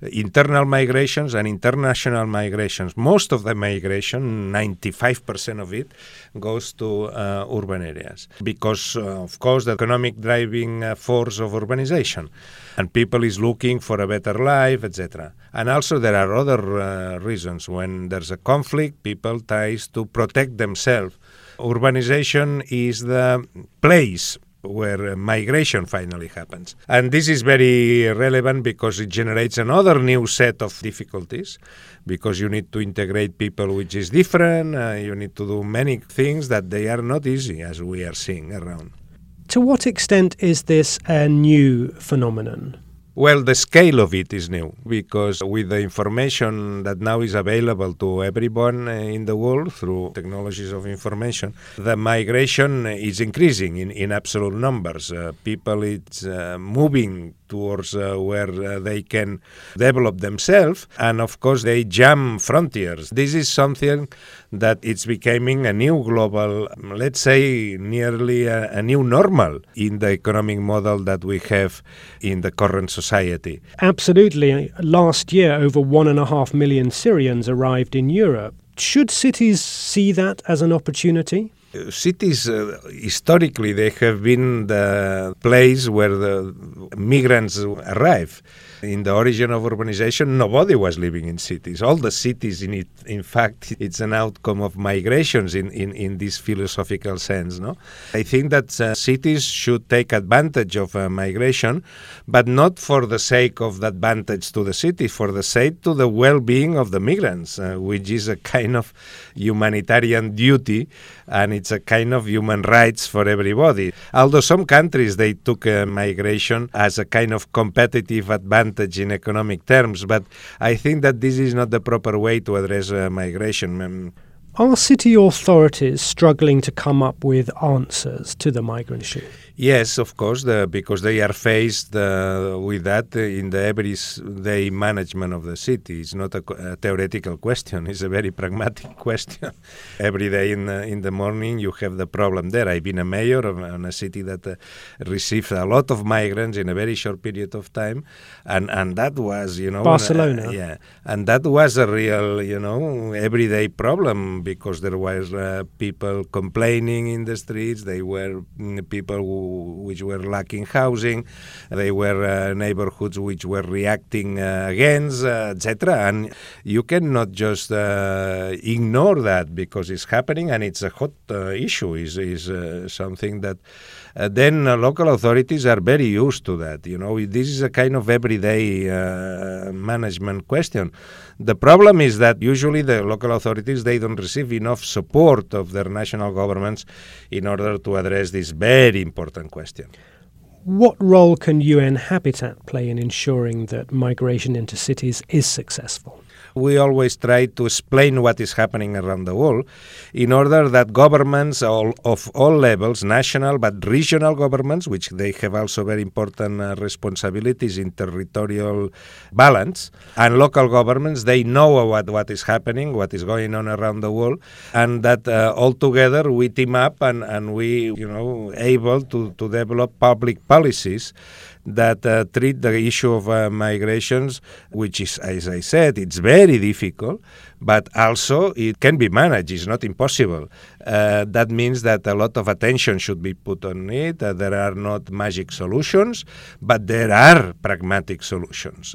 internal migrations and international migrations. Most of the migration, 95% of it, goes to urban areas because, of course, the economic driving force of urbanization. And people is looking for a better life, etc. And also there are other reasons. When there's a conflict, people try to protect themselves. Urbanization is the place where migration finally happens. And this is very relevant because it generates another new set of difficulties, because you need to integrate people which is different, you need to do many things that they are not easy, as we are seeing around. To what extent is this a new phenomenon? Well, the scale of it is new, because with the information that now is available to everyone in the world through technologies of information, the migration is increasing in absolute numbers. People it's moving towards where they can develop themselves, and of course they jump frontiers. This is something that it's becoming a new global, let's say nearly a new normal in the economic model that we have in the current society. Absolutely. Last year, over 1.5 million Syrians arrived in Europe. Should cities see that as an opportunity? Cities, historically, they have been the place where the migrants arrive. In the origin of urbanization, nobody was living in cities. All the cities, in fact, it's an outcome of migrations in this philosophical sense. No, I think that cities should take advantage of migration, but not for the sake of the advantage to the city, for the sake to the well-being of the migrants, which is a kind of humanitarian duty, and it's a kind of human rights for everybody. Although some countries, they took migration as a kind of competitive advantage in economic terms, but I think that this is not the proper way to address migration. Are city authorities struggling to come up with answers to the migrant issue? Yes, of course, because they are faced with that in the everyday management of the city. It's not a theoretical question. It's a very pragmatic question. Every day in the morning, you have the problem there. I've been a mayor of a city that received a lot of migrants in a very short period of time, and that was, Barcelona. Yeah, and that was a real, everyday problem, because there were people complaining in the streets. They were people which were lacking housing. They were neighborhoods which were reacting against, etc. And you cannot just ignore that, because it's happening and it's a hot issue. Is something that then local authorities are very used to that. This is a kind of everyday management question. The problem is that usually the local authorities, they don't receive enough support of their national governments in order to address this very important question. What role can UN Habitat play in ensuring that migration into cities is successful? We always try to explain what is happening around the world in order that governments of all levels, national but regional governments, which they have also very important responsibilities in territorial balance, and local governments, they know what is happening, what is going on around the world, and that all together we team up and we, able to develop public policies that treat the issue of migrations, which is, as I said, it's very difficult, but also it can be managed. It's not impossible. That means that a lot of attention should be put on it. There are not magic solutions, but there are pragmatic solutions.